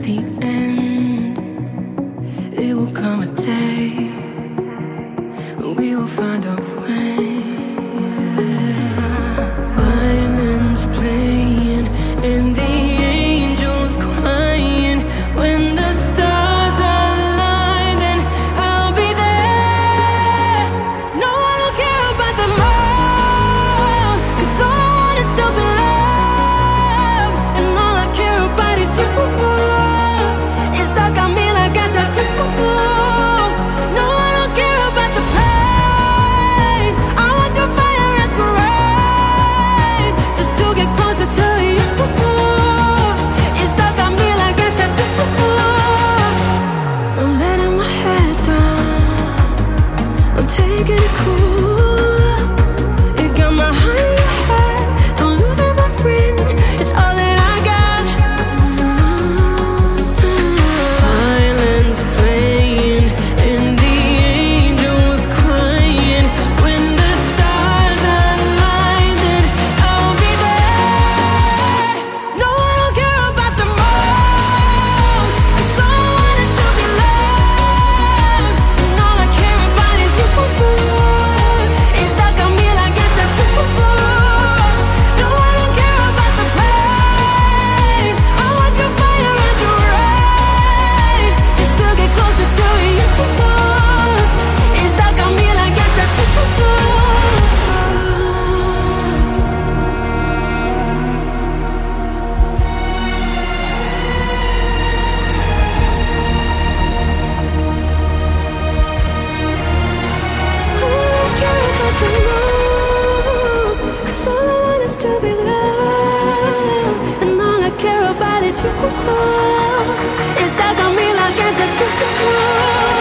the end, it will come a day when we will find a way. Violins playing and the angels crying. When the stars align, then I'll be there. No, I don't care about the more, 'cause all I want is to be loved, and all I care about is you. It's stuck on me like a tattoo. No, I don't care about the pain. I want your fire and the rain, just to get closer to you. It's stuck on me like a tattoo. I'm letting my head down, I'm taking it cool. You got my heart in your head, don't lose it, my friend. It's all that I got. Violins playing and the angels crying. When the stars align, then I'll be there. No, I don't care about the more, 'cause all I want is to be loved, and all I care about is you. It's stuck on me like a tattoo. No, I don't care about the pain. I want your fire and your rain, just to get closer to you. It's stuck on me like a tattoo. Cause all I want is to be loved, and all I care about is you. It's stuck on me like a tattoo.